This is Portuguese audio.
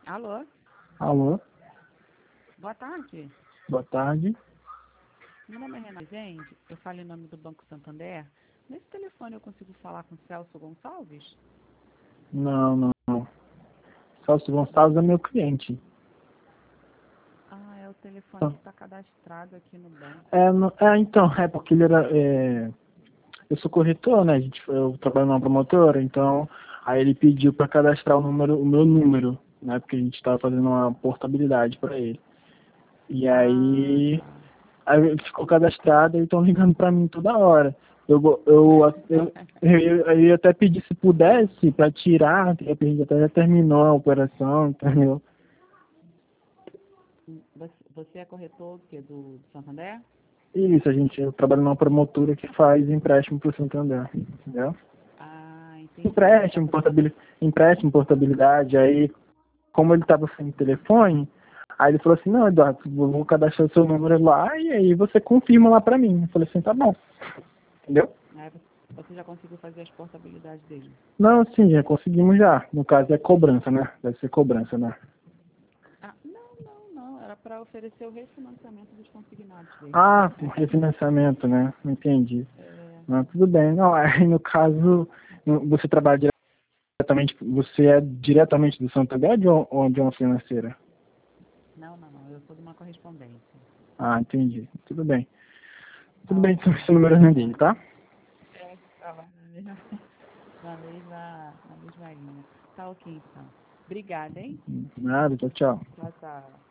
Alô? Alô, Boa tarde. boa tarde. Meu nome é Renata. Gente, eu falo em nome do Banco Santander. Nesse telefone eu consigo falar com o Celso Gonçalves? Não, não, não. Celso Gonçalves é meu cliente. Ah, é o telefone que Então, está cadastrado aqui no banco. então, é porque ele era. Eu sou corretor, né? Eu trabalho numa promotora, então aí ele pediu para cadastrar o meu número, né? Porque a gente estava fazendo uma portabilidade para ele. E Ah, aí, tá. aí ele ficou cadastrado e estão ligando para mim toda hora. Eu até pedi se pudesse para tirar, porque a gente até já terminou a operação, entendeu? Você é corretor do quê? Do Santander? Isso, eu trabalho numa promotora que faz empréstimo para o Santander, entendeu? Ah, entendi. Você está fazendo... Empréstimo, portabilidade, aí como ele estava sem telefone, aí ele falou assim, não, Eduardo, eu vou cadastrar o seu número lá e aí você confirma lá pra mim. Eu falei assim, tá bom, entendeu? Ah, você já conseguiu fazer as portabilidades dele? Não, sim, já conseguimos já. No caso é cobrança, né? Deve ser cobrança, né? Ah, não. Era para oferecer o refinanciamento dos consignados dele. Ah, o refinanciamento, né? Não entendi. É, Não, tudo bem. Não, aí no caso, você trabalha diretamente, você é diretamente do Santander ou de uma financeira? não. Eu sou de uma correspondência. Ah, entendi. Tudo bem. Tudo Tá bem, então ok. esse número não é dele, tá? É, tá lá na mesma linha. Tá ok, então. Obrigada, hein? Nada, tchau, tchau. Tchau, tchau.